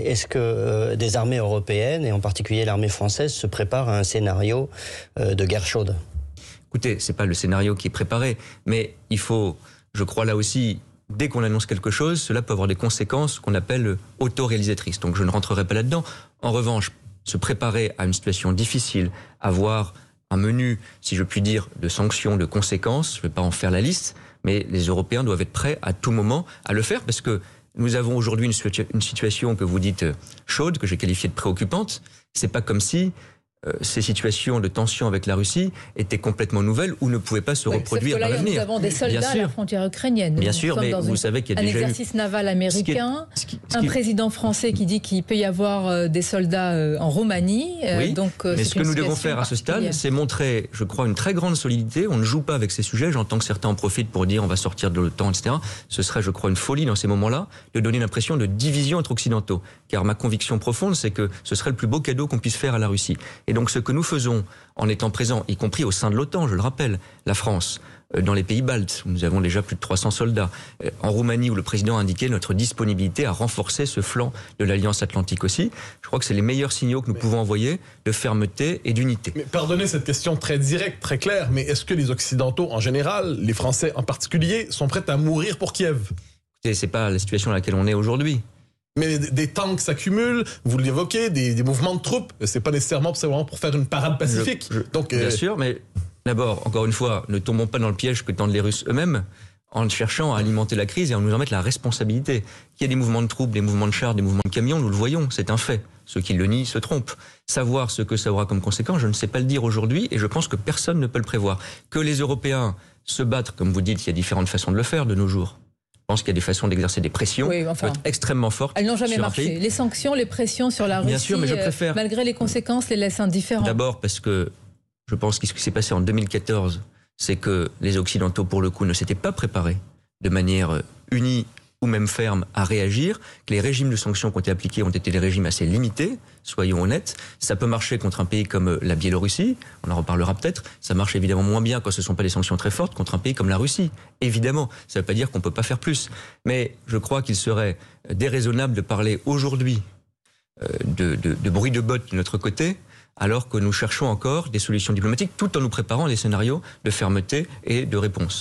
est-ce que des armées européennes, et en particulier l'armée française, se préparent à un scénario de guerre chaude ? Écoutez, c'est pas le scénario qui est préparé, mais il faut, je crois là aussi, dès qu'on annonce quelque chose, cela peut avoir des conséquences qu'on appelle autoréalisatrices. Donc je ne rentrerai pas là-dedans. En revanche, se préparer à une situation difficile, avoir un menu, si je puis dire, de sanctions, de conséquences, je ne vais pas en faire la liste, mais les Européens doivent être prêts à tout moment à le faire, parce que nous avons aujourd'hui une situation que vous dites chaude, que j'ai qualifiée de préoccupante. C'est pas comme si ces situations de tension avec la Russie étaient complètement nouvelles ou ne pouvaient pas se reproduire dans l'avenir. Nous avons des soldats à la frontière ukrainienne. Bien sûr, mais vous savez qu'il y a déjà un exercice naval américain, un président français qui dit qu'il peut y avoir des soldats en Roumanie. Oui, mais ce que nous devons faire à ce stade, c'est montrer, je crois, une très grande solidité. On ne joue pas avec ces sujets. J'entends que certains en profitent pour dire on va sortir de l'OTAN, etc. Ce serait, je crois, une folie dans ces moments-là de donner l'impression de division entre occidentaux. Car ma conviction profonde, c'est que ce serait le plus beau cadeau qu'on puisse faire à la Russie. Et donc ce que nous faisons en étant présents, y compris au sein de l'OTAN, je le rappelle, la France, dans les pays baltes, où nous avons déjà plus de 300 soldats, en Roumanie, où le président a indiqué notre disponibilité à renforcer ce flanc de l'Alliance Atlantique aussi, je crois que c'est les meilleurs signaux que nous pouvons envoyer de fermeté et d'unité. Mais pardonnez cette question très directe, très claire, mais est-ce que les Occidentaux en général, les Français en particulier, sont prêts à mourir pour Kiev ? Écoutez, c'est pas la situation dans laquelle on est aujourd'hui. Mais des tanks s'accumulent, vous l'évoquez, des mouvements de troupes, c'est pas nécessairement pour faire une parade pacifique. Donc, bien sûr, mais d'abord, encore une fois, ne tombons pas dans le piège que tendent les Russes eux-mêmes en cherchant à alimenter la crise et en nous en mettre la responsabilité. Qu'il y ait des mouvements de troupes, des mouvements de chars, des mouvements de camions, nous le voyons, c'est un fait. Ceux qui le nient se trompent. Savoir ce que ça aura comme conséquence, je ne sais pas le dire aujourd'hui et je pense que personne ne peut le prévoir. Que les Européens se battent, comme vous dites, il y a différentes façons de le faire de nos jours. Je pense qu'il y a des façons d'exercer des pressions extrêmement fortes. Elles n'ont jamais marché. Les sanctions, les pressions sur la Russie, bien sûr, mais je préfère... malgré les conséquences, les laissent indifférents. D'abord parce que je pense que ce qui s'est passé en 2014, c'est que les Occidentaux, pour le coup, ne s'étaient pas préparés de manière unie ou même ferme à réagir, que les régimes de sanctions qui ont été appliqués ont été des régimes assez limités, soyons honnêtes. Ça peut marcher contre un pays comme la Biélorussie, on en reparlera peut-être. Ça marche évidemment moins bien quand ce ne sont pas des sanctions très fortes contre un pays comme la Russie. Évidemment, ça ne veut pas dire qu'on ne peut pas faire plus. Mais je crois qu'il serait déraisonnable de parler aujourd'hui de bruit de bottes de notre côté, alors que nous cherchons encore des solutions diplomatiques tout en nous préparant à des scénarios de fermeté et de réponse.